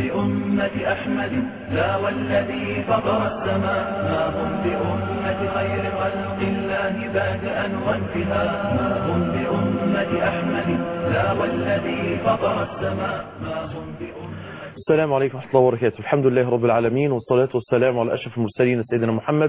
بأمة أحمد لا والذي فطر السماء، ما هم بأمة خير خلق الله بادئا وانتهاء، ما هم بأمة أحمد لا والذي فطر السماء، ما هم بأمة. السلام عليكم ورحمة الله وبركاته. الحمد لله رب العالمين، والصلاة والسلام على أشرف المرسلين سيدنا محمد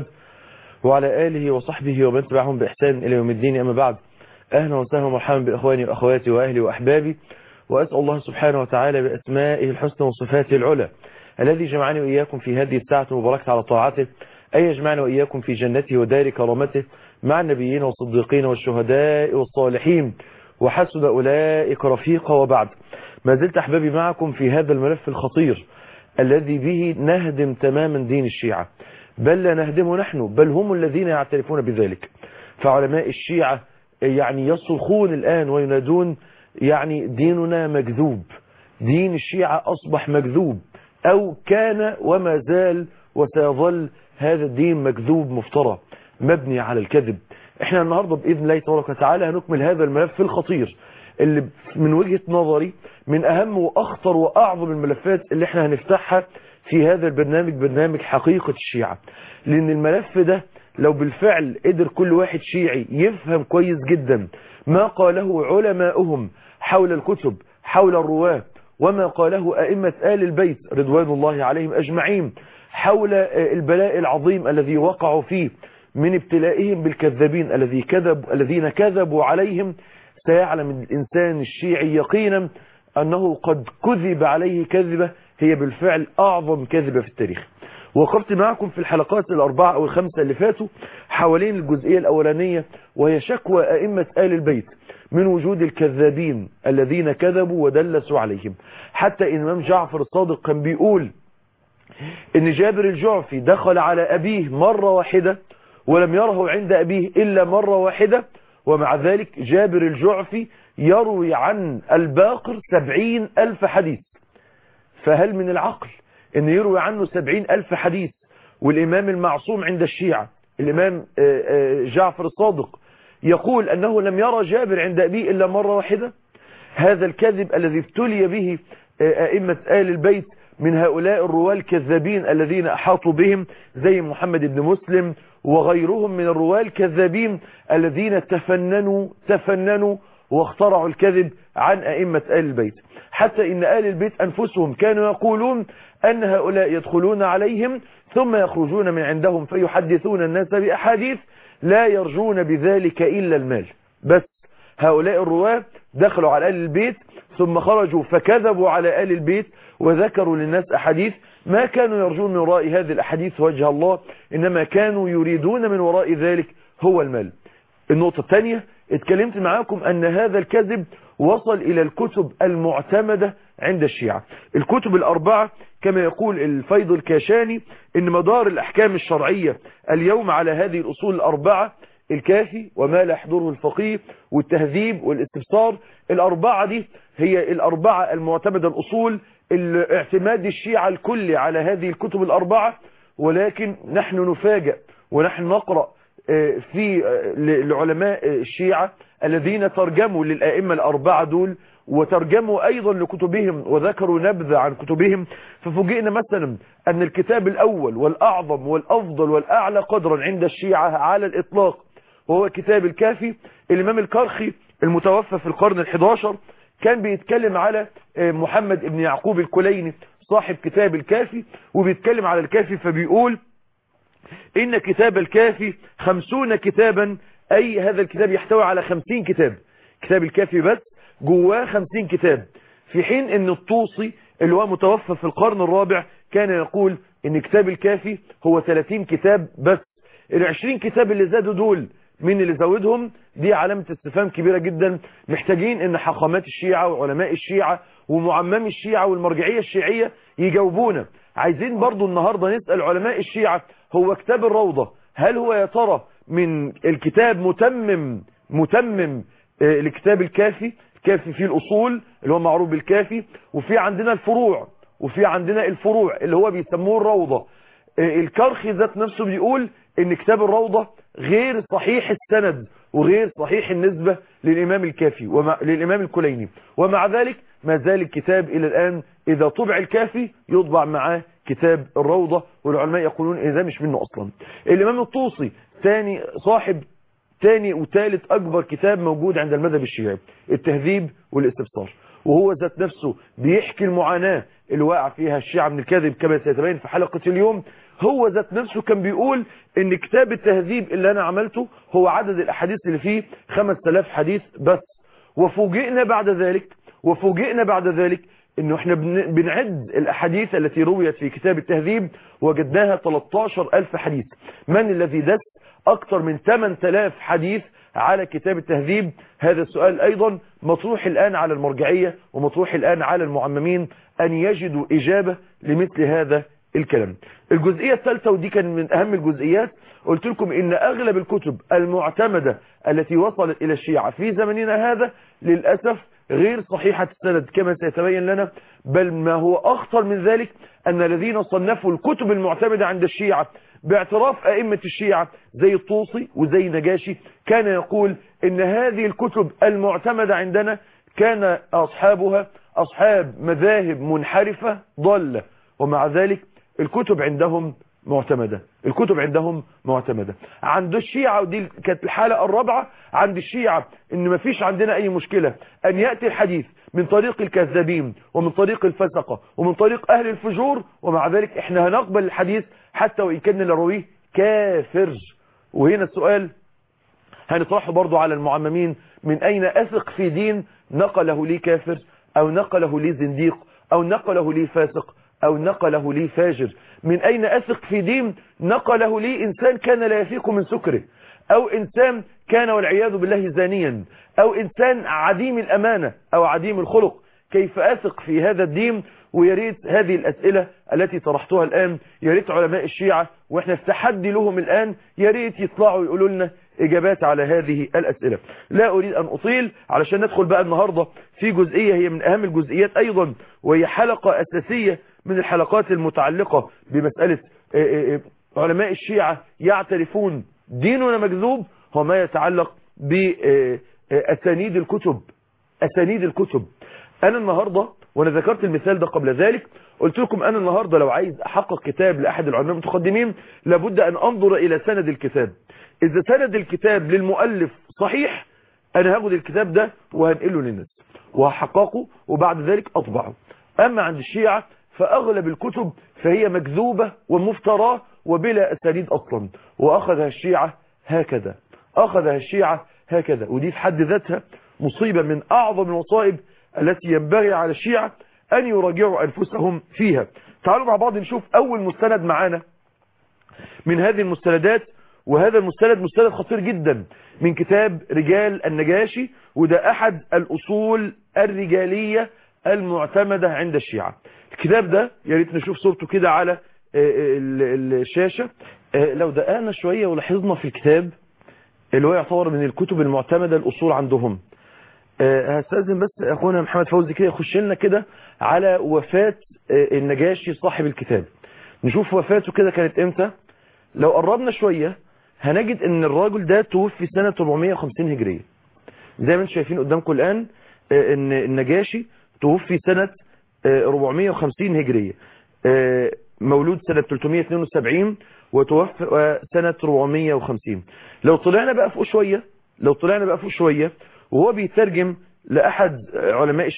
وعلى آله وصحبه ومن تبعهم بإحسان إلى يوم الدين. أما بعد، أهلا وسهلا ومرحبا بإخواني وأخواتي وأهلي وأحبابي، وأسأل الله سبحانه وتعالى بأسمائه الحسنى وصفاته العلى الذي جمعني وإياكم في هذه الساعة المباركة على طاعته أن يجمعنا وإياكم في جنته ودار كرامته مع النبيين والصديقين والشهداء والصالحين وحسن أولئك رفيقا. وبعد، ما زلت أحبابي معكم في هذا الملف الخطير الذي به نهدم تماما دين الشيعة، بل لا نهدمه نحن، بل هم الذين يعترفون بذلك. فعلماء الشيعة يعني يصرخون الآن وينادون يعني ديننا مكذوب، دين الشيعة أصبح مكذوب، أو كان وما زال وسيظل هذا الدين مكذوب مفترى مبني على الكذب. احنا النهاردة بإذن الله تبارك وتعالى هنكمل هذا الملف الخطير اللي من وجهة نظري من أهم وأخطر وأعظم الملفات اللي احنا هنفتحها في هذا البرنامج، برنامج حقيقة الشيعة. لأن الملف ده لو بالفعل قدر كل واحد شيعي يفهم كويس جدا ما قاله علماؤهم حول الكتب، حول الرواة، وما قاله أئمة آل البيت رضوان الله عليهم أجمعين حول البلاء العظيم الذي وقعوا فيه من ابتلائهم بالكذابين الذين كذبوا عليهم، سيعلم الإنسان الشيعي يقينا أنه قد كذب عليه كذبة هي بالفعل أعظم كذبة في التاريخ. وقفت معكم في الحلقات الأربعة أو الخمسة اللي فاتوا حوالين الجزئية الأولانية، وهي شكوى أئمة آل البيت من وجود الكذابين الذين كذبوا ودلسوا عليهم. حتى الإمام جعفر الصادق كان بيقول إن جابر الجعفي دخل على أبيه مرة واحدة ولم يره عند أبيه إلا مرة واحدة، ومع ذلك جابر الجعفي يروي عن الباقر 70,000 حديث. فهل من العقل أن يروي عنه 70,000 حديث؟ والإمام المعصوم عند الشيعة الإمام جعفر الصادق يقول أنه لم يرى جابر عند أبيه إلا مرة واحدة. هذا الكذب الذي ابتلي به أئمة آل البيت من هؤلاء الرواة الكذابين الذين أحاطوا بهم زي محمد بن مسلم وغيرهم من الرواة الكذابين الذين تفننوا واخترعوا الكذب عن أئمة آل البيت. حتى إن آل البيت أنفسهم كانوا يقولون أن هؤلاء يدخلون عليهم ثم يخرجون من عندهم فيحدثون الناس بأحاديث لا يرجون بذلك إلا المال. بس هؤلاء الرواة دخلوا على آل البيت ثم خرجوا فكذبوا على آل البيت وذكروا للناس أحاديث ما كانوا يرجون من وراء هذه الأحاديث وجه الله، إنما كانوا يريدون من وراء ذلك هو المال. النقطة الثانية، اتكلمت معاكم أن هذا الكذب وصل إلى الكتب المعتمدة عند الشيعة، الكتب الأربعة، كما يقول الفيض الكاشاني إن مدار الأحكام الشرعية اليوم على هذه الأصول الأربعة: الكافي وما لا يحضره الفقيه والتهذيب والاستبصار. الأربعة دي هي الأربعة المعتمدة، الأصول الاعتماد الشيعة الكلي على هذه الكتب الأربعة. ولكن نحن نفاجأ ونحن نقرأ في العلماء الشيعة الذين ترجموا للآئمة الأربعة دول وترجموا أيضا لكتبهم وذكروا نبذة عن كتبهم، ففوجئنا مثلا أن الكتاب الأول والأعظم والأفضل والأعلى قدرا عند الشيعة على الإطلاق وهو كتاب الكافي. الإمام الكرخي المتوفى في القرن ال11 كان بيتكلم على محمد بن يعقوب الكليني صاحب كتاب الكافي، وبيتكلم على الكافي فبيقول إن كتاب الكافي 50 كتابا، أي هذا الكتاب يحتوي على 50 كتاب، كتاب الكافي بس جواه 50 كتاب. في حين أن الطوسي اللي هو متوفى في القرن الرابع كان يقول إن كتاب الكافي هو 30 كتاب بس. ال20 كتاب اللي زادوا دول مين اللي زودهم؟ دي علامة استفهام كبيرة جدا، محتاجين ان حاخامات الشيعة وعلماء الشيعة ومعمم الشيعة والمرجعية الشيعية يجاوبونا. عايزين برضو النهاردة نسأل علماء الشيعة، هو كتاب الروضة هل هو يا ترى من الكتاب متمم لكتاب الكافي؟ الكافي فيه الأصول اللي هو معروف بالكافي، وفي عندنا الفروع، وفي عندنا الفروع اللي هو بيسموه الروضة. الكرخي ذات نفسه بيقول ان كتاب الروضة غير صحيح السند وغير صحيح النسبة للإمام الكافي للإمام الكليني، ومع ذلك ما زال الكتاب إلى الآن إذا طبع الكافي يطبع معاه كتاب الروضة، والعلماء يقولون إذا مش منه أصلا. الإمام الطوسي صاحب ثاني وثالث أكبر كتاب موجود عند المذهب الشيعي، التهذيب والاستبصار، وهو ذات نفسه بيحكي المعاناة اللي واقع فيها الشيعة من الكذب كما سيتبين في حلقة اليوم. هو ذات نفسه كان بيقول ان كتاب التهذيب اللي انا عملته هو عدد الاحاديث اللي فيه 5000 حديث بس. وفوجئنا بعد ذلك انه احنا بنعد الاحاديث التي رويت في كتاب التهذيب وجدناها 13000 حديث. من الذي دس اكثر من 8000 حديث على كتاب التهذيب؟ هذا السؤال ايضا مطروح الان على المرجعية ومطروح الان على المعممين ان يجدوا اجابة لمثل هذا الكلام. الجزئية الثالثة، ودي كان من اهم الجزئيات، قلت لكم ان اغلب الكتب المعتمدة التي وصلت الى الشيعة في زمننا هذا للأسف غير صحيحة السند كما سيتبين لنا، بل ما هو اخطر من ذلك ان الذين صنفوا الكتب المعتمدة عند الشيعة باعتراف ائمة الشيعة زي الطوسي وزي نجاشي كان يقول ان هذه الكتب المعتمدة عندنا كان اصحابها اصحاب مذاهب منحرفة ضالة، ومع ذلك الكتب عندهم معتمدة. عند الشيعة، ودي كانت الحالة الرابعة، عند الشيعة ان مفيش عندنا اي مشكلة ان يأتي الحديث من طريق الكذابين ومن طريق الفسقة ومن طريق اهل الفجور، ومع ذلك احنا هنقبل الحديث حتى وان كان لرويه كافر. وهنا السؤال هنطرحه برضو على المعممين، من اين اثق في دين نقله لي كافر او نقله لي زنديق او نقله لي فاسق او نقله لي فاجر؟ من اين اثق في دين نقله لي انسان كان لا يفيق من سكره، او انسان كان والعياذ بالله زانيا، او انسان عديم الامانة او عديم الخلق؟ كيف اثق في هذا الدين؟ ويريد هذه الاسئلة التي طرحتها الان يريد علماء الشيعة واحنا في تحدي لهم الان يريد يطلعوا يقولوا لنا اجابات على هذه الاسئلة. لا اريد ان اطيل علشان ندخل بقى النهاردة في جزئية هي من اهم الجزئيات ايضا، وهي حلقة اساسية من الحلقات المتعلقة بمسألة علماء الشيعة يعترفون ديننا مكذوب، هو ما يتعلق بأسانيد الكتب. انا النهاردة، وانا ذكرت المثال ده قبل ذلك، قلت لكم انا النهاردة لو عايز احقق كتاب لاحد العلماء المتقدمين لابد ان انظر الى سند الكتاب. اذا سند الكتاب للمؤلف صحيح انا هاخد الكتاب ده وهنقله للناس وهحققه وبعد ذلك اطبعه. اما عند الشيعة فاغلب الكتب فهي مكذوبة ومفتراه وبلا اسانيد اصلا، واخذها الشيعة هكذا. ودي في حد ذاتها مصيبة من اعظم المصائب التي ينبغي على الشيعة ان يراجعوا انفسهم فيها. تعالوا مع بعض نشوف اول مستند معانا من هذه المستندات، وهذا المستند مستند خطير جدا من كتاب رجال النجاشي، وده احد الاصول الرجالية المعتمدة عند الشيعة. الكتاب ده يا ريت نشوف صورته كده على الشاشة. لو دققنا شوية ولاحظنا في الكتاب اللي هو يعتبر من الكتب المعتمدة الأصول عندهم، هستأذن بس أخونا محمد فوزي كده يخش لنا كده على وفاة النجاشي صاحب الكتاب، نشوف وفاته كده كانت امتى. لو قربنا شوية هنجد ان الراجل ده توفي سنة 450 هجرية زي ما انتم شايفين قدامكم الآن، ان النجاشي توفي سنة 450 هجرية، مولود سنة 372 وتوفى سنة 450. لو طلعنا بقى فوق شوية وهو بيترجم لأحد علماء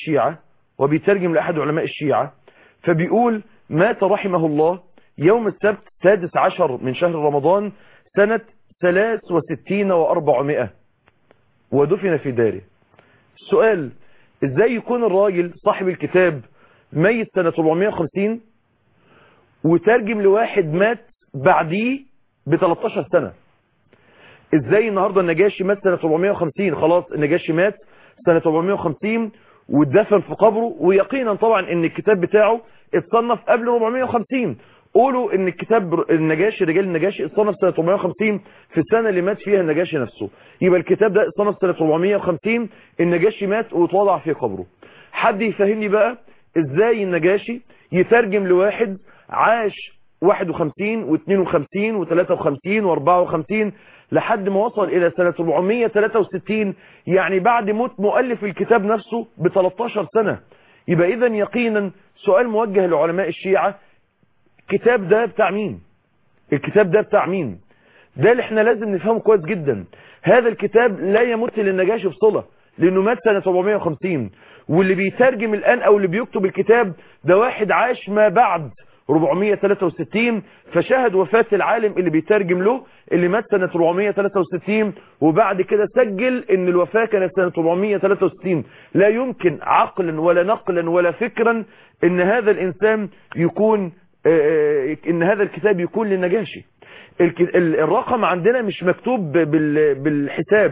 الشيعة فبيقول مات رحمه الله يوم السبت 16 من شهر رمضان سنة 63 و400 ودفن في داره. السؤال ازاي يكون الراجل صاحب الكتاب ميت سنة 450 وترجم لواحد مات بعديه ب13 سنة؟ ازاي النهاردة النجاشي مات سنة 450، خلاص النجاشي مات سنة 450 واتدفن في قبره، ويقينا طبعا ان الكتاب بتاعه اتصنف قبل 450. قولوا ان الكتاب النجاشي رجال النجاشي اتصنف سنة 450 في السنة اللي مات فيها النجاشي نفسه، يبقى الكتاب ده اتصنف سنة 450 النجاشي مات واتوضع في قبره. حد يفهمني بقى ازاي النجاشي يترجم لواحد عاش 51 و52 و53 و54 لحد ما وصل الى سنة 463، يعني بعد موت مؤلف الكتاب نفسه ب13 سنة. يبقى إذن يقينا سؤال موجه لعلماء الشيعة، الكتاب ده بتاع مين؟ الكتاب ده بتاع مين؟ ده اللي احنا لازم نفهمه كويس جدا. هذا الكتاب لا يمت للنجاشي بصلة، لأنه مات سنة 450، واللي بيترجم الآن أو اللي بيكتب الكتاب ده واحد عاش ما بعد 463، فشاهد وفاة العالم اللي بيترجم له اللي مات سنة 463، وبعد كده سجل ان الوفاة كانت سنة 463. لا يمكن عقلا ولا نقلا ولا فكرا ان هذا الانسان يكون ان هذا الكتاب يكون للنجاشي. الرقم عندنا مش مكتوب بالحساب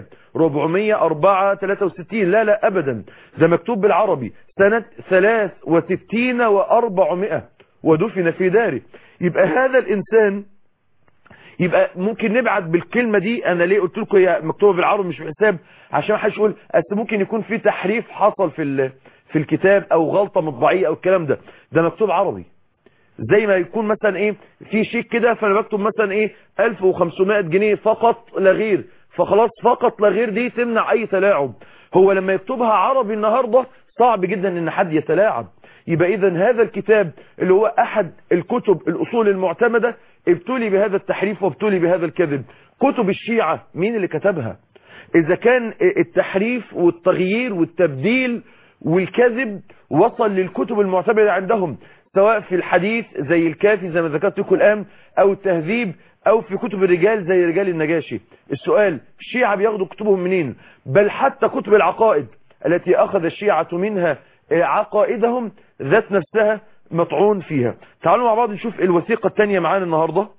463، لا ابدا، ده مكتوب بالعربي سنة 63 و400 ودفن في داره. يبقى هذا الانسان، يبقى ممكن نبعت بالكلمة دي. انا ليه قلت لكم هي مكتوبة بالعربي مش بالحساب؟ عشان ما حدش يقول اصل ممكن يكون في تحريف حصل في الكتاب او غلطة مطبعية او الكلام ده. ده مكتوب عربي، زي ما يكون مثلا ايه في شيك كده، فانا بكتب مثلا ايه 1500 جنيه فقط لا غير، فخلاص فقط لا غير دي تمنع اي تلاعب. هو لما يكتبها عربي النهاردة صعب جدا ان حد يتلاعب. يبقى اذا هذا الكتاب اللي هو احد الكتب الاصول المعتمدة ابتلي بهذا التحريف وابتلي بهذا الكذب. كتب الشيعة مين اللي كتبها؟ اذا كان التحريف والتغيير والتبديل والكذب وصل للكتب المعتمدة عندهم، سواء في الحديث زي الكافي زي ما ذكرت لكم الآن، أو التهذيب، أو في كتب الرجال زي رجال النجاشي، السؤال الشيعة بياخدوا كتبهم منين؟ بل حتى كتب العقائد التي أخذ الشيعة منها عقائدهم ذات نفسها مطعون فيها. تعالوا مع بعض نشوف الوثيقة الثانية معانا النهاردة.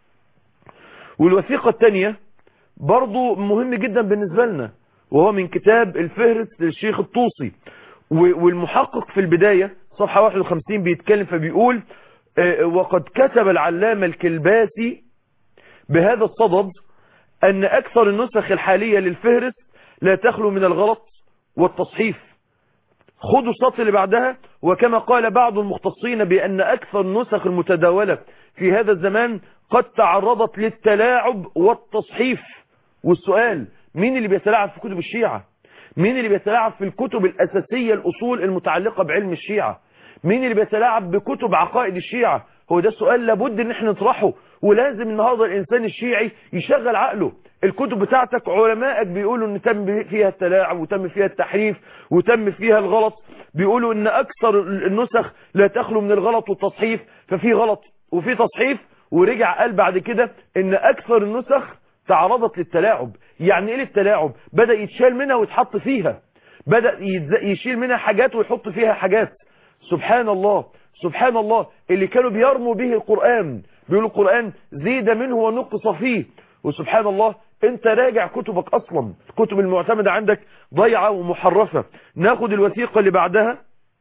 والوثيقة الثانية برضو مهم جدا بالنسبة لنا، وهو من كتاب الفهرس للشيخ الطوسي. والمحقق في البداية صفحة 51 بيتكلم فبيقول وقد كتب العلامة الكلباسي بهذا الصدد أن أكثر النسخ الحالية للفهرس لا تخلو من الغلط والتصحيف. خذوا السطر اللي بعدها: وكما قال بعض المختصين بأن أكثر النسخ المتداولة في هذا الزمان قد تعرضت للتلاعب والتصحيف. والسؤال مين اللي بيتلاعب في كتب الشيعة؟ مين اللي بيتلاعب في الكتب الأساسية الأصول المتعلقة بعلم الشيعة؟ مين اللي بيتلاعب بكتب عقائد الشيعة؟ هو ده السؤال لابد ان احنا نطرحه، ولازم النهارده الانسان الشيعي يشغل عقله. الكتب بتاعتك علمائك بيقولوا ان تم فيها التلاعب وتم فيها التحريف وتم فيها الغلط، بيقولوا ان اكثر النسخ لا تخلو من الغلط والتصحيف، ففي غلط وفي تصحيف. ورجع قال بعد كده ان اكثر النسخ تعرضت للتلاعب. يعني ايه للتلاعب؟ بدأ يتشال منها ويتحط فيها، بدأ يشيل منها حاجات ويحط فيها حاجات. سبحان الله سبحان الله. اللي كانوا بيرموا به القرآن بيقولوا القرآن زيد منه ونقص فيه، وسبحان الله انت راجع كتبك اصلا، الكتب المعتمدة عندك ضيعة ومحرفة. ناخد الوثيقة اللي بعدها،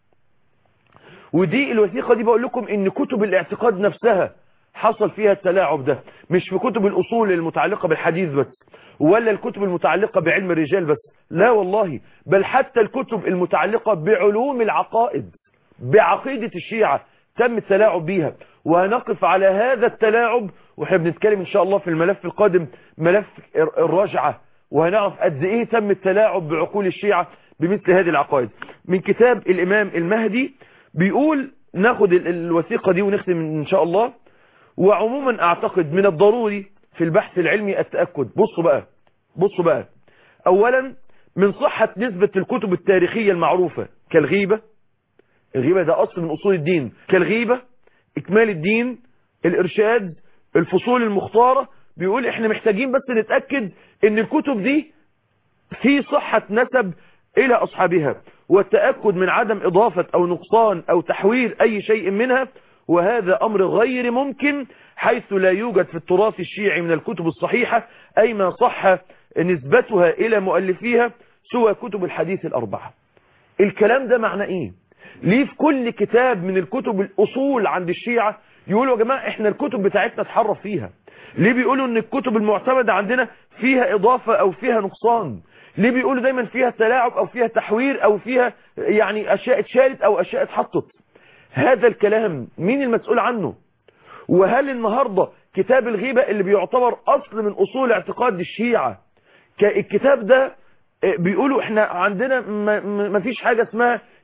ودي الوثيقة دي بقول لكم ان كتب الاعتقاد نفسها حصل فيها التلاعب ده، مش في كتب الأصول المتعلقة بالحديث بس، ولا الكتب المتعلقة بعلم الرجال بس، لا والله، بل حتى الكتب المتعلقة بعلوم العقائد، بعقيدة الشيعة تم التلاعب بيها. وهنقف على هذا التلاعب واحنا بنتكلم ان شاء الله في الملف القادم، ملف الرجعة، وهنعرف قد ايه تم التلاعب بعقول الشيعة بمثل هذه العقائد. من كتاب الإمام المهدي بيقول، ناخد الوثيقة دي ونختم ان شاء الله. وعموما اعتقد من الضروري في البحث العلمي التأكد. بصوا بقى اولا من صحة نسبة الكتب التاريخية المعروفة كالغيبة، الغيبة ده اصل من اصول الدين، كالغيبة، اكمال الدين، الارشاد، الفصول المختارة. بيقول احنا محتاجين بس نتأكد ان الكتب دي في صحة نسب الى اصحابها، والتأكد من عدم اضافة او نقصان او تحوير اي شيء منها، وهذا أمر غير ممكن حيث لا يوجد في التراث الشيعي من الكتب الصحيحة أي ما صح نسبتها إلى مؤلفيها سوى كتب الحديث الأربعة. الكلام ده معنى إيه؟ ليه في كل كتاب من الكتب الأصول عند الشيعة يقولوا يا جماعة إحنا الكتب بتاعتنا تحرف فيها؟ ليه بيقولوا إن الكتب المعتمدة عندنا فيها إضافة أو فيها نقصان؟ ليه بيقولوا دايما فيها تلاعب أو فيها تحوير أو فيها يعني أشياء اتشالت أو أشياء اتحطت؟ هذا الكلام مين المسؤول عنه؟ وهل النهاردة كتاب الغيبة اللي بيعتبر أصل من أصول اعتقاد الشيعة، الكتاب ده بيقولوا احنا عندنا ما فيش حاجة اسمها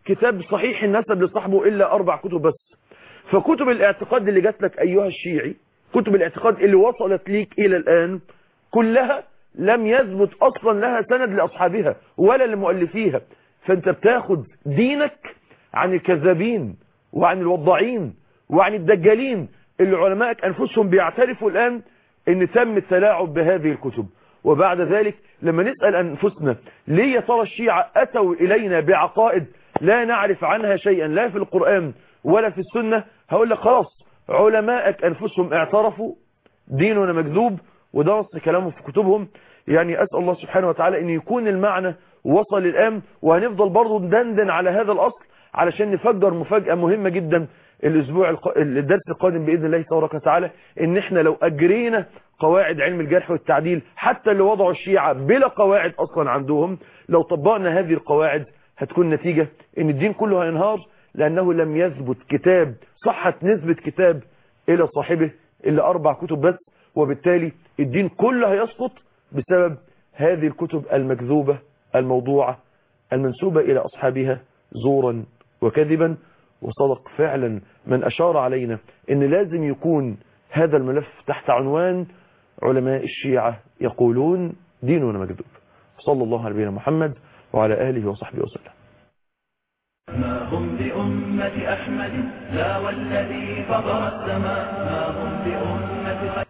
كتاب صحيح النسب لصاحبه إلا 4 كتب بس. فكتب الاعتقاد اللي جات لك أيها الشيعي، كتب الاعتقاد اللي وصلت ليك إلى الآن كلها لم يثبت أصلا لها سند لأصحابها ولا لمؤلفيها. فأنت بتاخد دينك عن الكذابين وعن الوضاعين وعن الدجالين اللي علمائك أنفسهم بيعترفوا الآن ان تم التلاعب بهذه الكتب. وبعد ذلك لما نسأل أنفسنا ليه يا ترى الشيعة أتوا إلينا بعقائد لا نعرف عنها شيئا لا في القرآن ولا في السنة، هقول لك خلاص علمائك أنفسهم اعترفوا ديننا مكذوب وده نص كلامهم في كتبهم. يعني أسأل الله سبحانه وتعالى أن يكون المعنى وصل الآن، وهنفضل برضو ندندن على هذا الأصل علشان نفجر مفاجأة مهمة جدا الدرس القادم بإذن الله تبارك وتعالى، ان احنا لو اجرينا قواعد علم الجرح والتعديل حتى اللي وضعوا الشيعة بلا قواعد اصلا عندهم، لو طبقنا هذه القواعد هتكون نتيجة ان الدين كله هينهار، لانه لم يثبت كتاب صحت نسبة كتاب الى صاحبه الا 4 كتب بس، وبالتالي الدين كله هيسقط بسبب هذه الكتب المكذوبة الموضوعة المنسوبة الى اصحابها زورا وكذبا. وصدق فعلا من أشار علينا إن لازم يكون هذا الملف تحت عنوان علماء الشيعة يقولون ديننا مكذوب. صلى الله على نبينا محمد وعلى آله وصحبه وسلم. ما هم بأمة أحمد لا والذي فطر السماء، ما هم بأمة